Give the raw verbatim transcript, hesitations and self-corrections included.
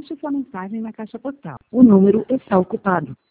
Deixe sua mensagem na caixa postal. O número está ocupado.